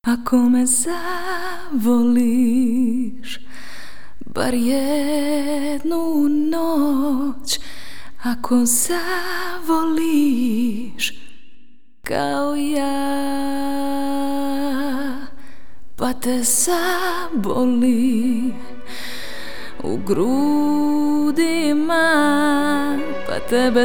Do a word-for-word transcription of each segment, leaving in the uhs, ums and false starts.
Ako me zavoliš bar jednu noć, ako zavoliš kao ja, pa te zaboli u grudima, pa tebe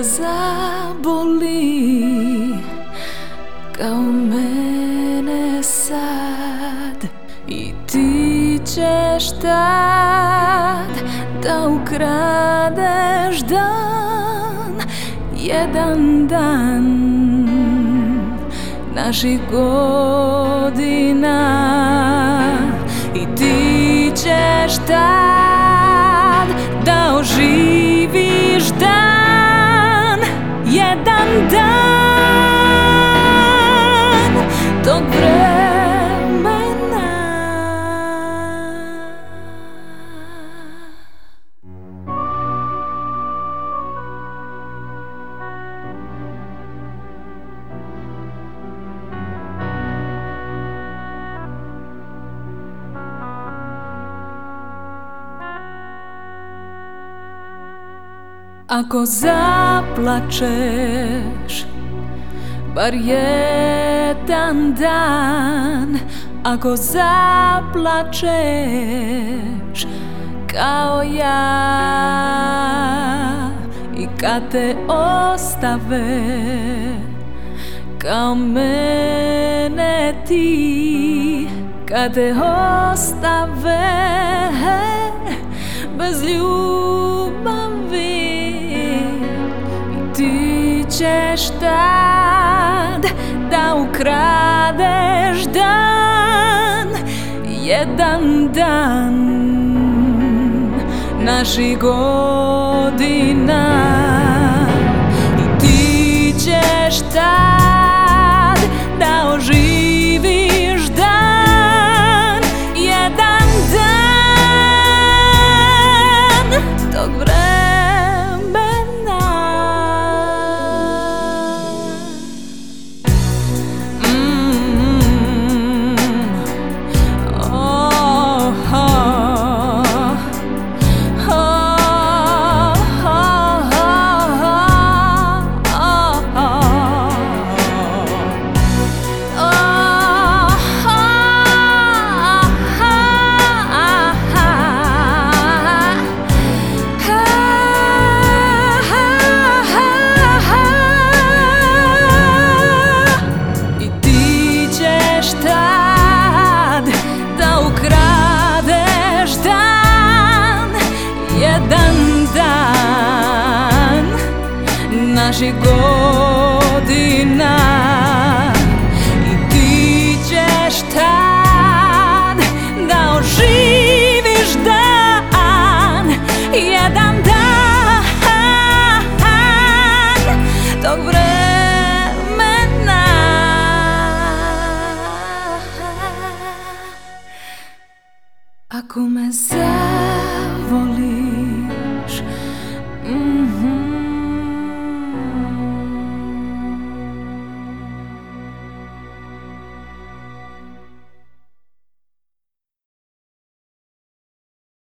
zaboli kao mene sad, i ti ćeš tad da ukradeš dan, jedan dan naših godina, i ti ćeš tad da oživiš dan, jedan dan tog vremena. Ako zaplačeš bar jedan dan, ako zaplačeš kao ja, i kad te ostave kao mene ti, kad te ostave bez ljubavi, ti ćeš tad da ukradeš dan, jedan dan naših godina, i ti ćeš tad da oživiš dan, jedan dan tog vremena. Naših godina,